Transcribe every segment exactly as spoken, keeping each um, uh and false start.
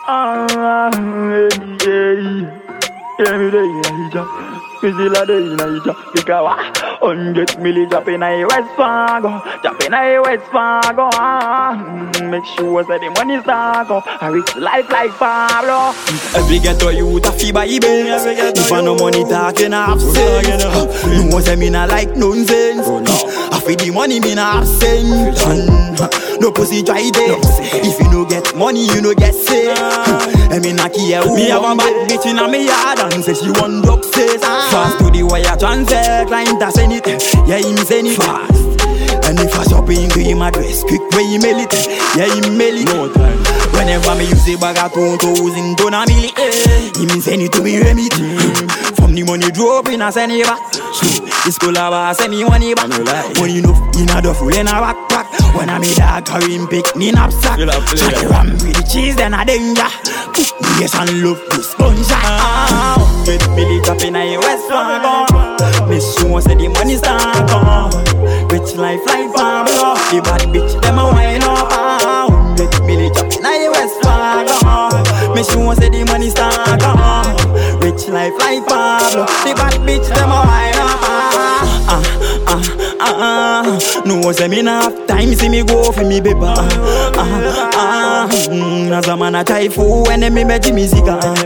Ah, yeah. Every day, yeah. We still a day in a job. Because hundred milli drop in a West Fargo, drop in a West Fargo. Mm, make sure that the money start go. I rich life like Pablo. Every ghetto youth a fi buy Benz. If I no money talking half sense. No say me nah like nonsense. I fi the money me nah have sense. No pussy try this. If you no get money you no get sense. I mean I care who. Me have a bad bitch inna me yard and say she want success. Fast to the wire transfer, client a send it. Yeah, him send it fast. And if I shopping to him address, quick way he mail it. Yeah, he mail it. No time. Whenever me use a bag of two thousand to a milli, him send it to me remit. From the money drop in a send it back. This collab send me money back. Money enough in a duffel in a backpack. When I me dog carry him pick me knapsack. Shot the ram with the cheese then a danger. Yes and love this sponge. Get Billy drop in a West Fargo. Miss you say the money start come. Rich life like Pablo. The bad bitch them a wine up. Get Billy drop in a West Fargo. Miss you say the money start come. Rich life like Pablo. The bad bitch them a wine up. Ah ah ah ah. No say me nah have time see me go for me paper. Ah ah ah. As a man a try fool when them me make the music.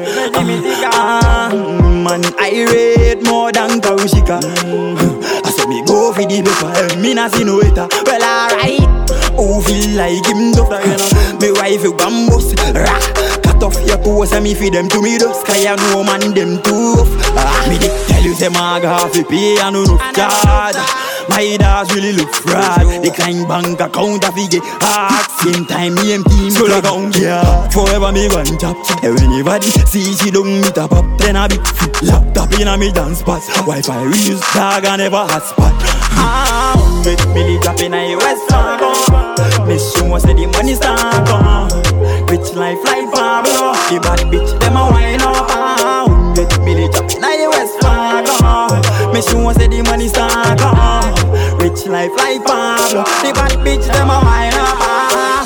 Ah man I rate more than Karushika. I say me go for the paper. Me nah see no hater. Well alright. Who feel like him tough? Me wife you bambus. Cut off your toes and me feed them to me dust. Cause you know man them too rough. Ah, me dey tell you say my half a pay and no charge. My dogs really look fraud. Decline bank account a figure hard. Same time me empty soul account. Yeah, forever me one chop. And when anybody see she don't meet up up, then I be laptop in a me dance spot. Wi-Fi we use dog and never hotspot. Ah, make me drop in a West Fargo. Miss you say the money start come. Rich life like Pablo. The bad bitch them a wine up. Ah, make me drop in a West Fargo. Miss you say the money start come. Rich life like Pablo. The bad bitch them a wine up.